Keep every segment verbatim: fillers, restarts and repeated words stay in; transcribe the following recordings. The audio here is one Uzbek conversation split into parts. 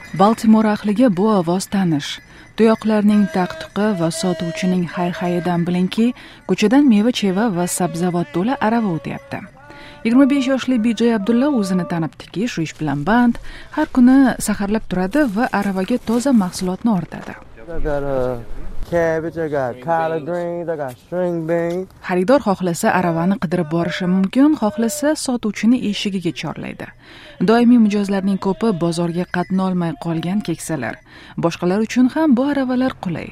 Baltimor ahliga bu ovoz tanish. Tuyoqlarning taq-tuqi va sotuvchining hay-hayidan bilingki, ko'chadan meva-cheva va sabzavot to'la arava o'tyapti. yigirma besh yoshli B J Abdulla o'zini tanibdiki, shu ish bilan band, har kuni saharlab turadi va aravaga toza mahsulotni ortadi. Xaridor xohlasa aravani qidirib borishi mumkin, xohlasa sotuvchini eshigiga chorlaydi. Doimiy mijozlarning ko'pi bozorga qatnolmay qolgan keksalar. Boshqalar uchun ham bu aravalar qulay.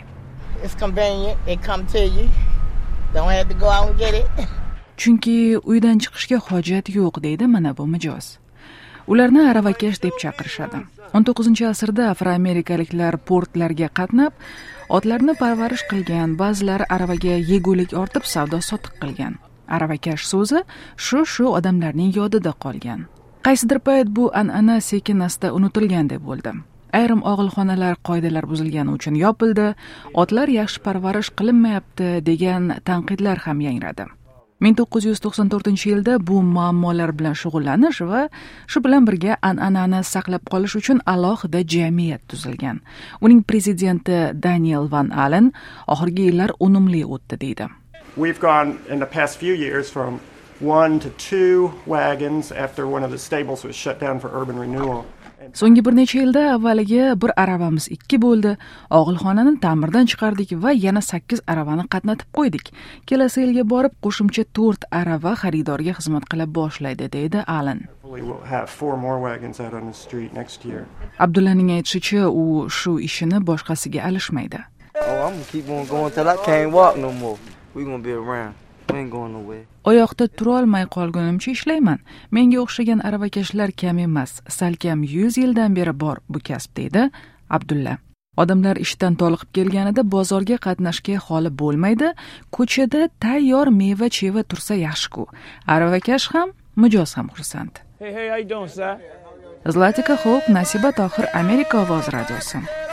Chunki uydan chiqishga hojat yo'q, deydi mana bu mijoz. Ularni aravakash deb chaqirishadi. o'n to'qqizinchi asrda afroamerikaliklar portlarga qatnab, otlarni parvarish qilgan, ba'zilar aravaga yegulik ortib savdo-sotiq qilgan. Aravakash so'zi shu-shu odamlarning yodida qolgan. Qaysidir payt bu an'ana sekin-asta unutilgan deb bo'ldi. Ayrim og'ilxonalar qoidalar buzilgani uchun yopildi, otlar yaxshi parvarish qilinmayapti degan tanqidlar ham yangradi. ming to'qqiz yuz to'qson to'rtinchi yilda bu muammolar bilan shug'ullanish va shu bilan birga an'anani saqlab qolish uchun alohida jamiyat tuzilgan. Uning prezidenti Daniel Van Allen oxirgi yillar unumli o'tdi deydi. We've gone in the past few years from one to two wagons after one of the stables was shut down for urban renewal. So'nggi bir necha yilda avvaliga bir aravamiz ikki bo'ldi, og'ilxonani ta'mirdan chiqardik va yana sakkiz aravani qatnatib qo'ydik. Kelasi yilga borib qo'shimcha to'rt arava xaridorga xizmat qila boshlaydi, deydi Allen. Abdullaning aytishicha, u shu ishini boshqasiga alishmaydi. Oyoqda tura olmay qolgunimcha ishlayman. Menga o'xshagan aravakashlar kam emas. Salkam yuz yildan beri bor bu kasb, deydi Abdulla. Odamlar ishdan toliqib kelganida bozorga qatnashga holi bo'lmaydi. Ko'chada tayyor meva-cheva tursa yaxshi-ku. Aravakash ham, mijoz ham xursand. Hey, hey, how you doing, sir? Zlatika Xo'p, Nasiba Tohir, Amerika ovozi radiosi.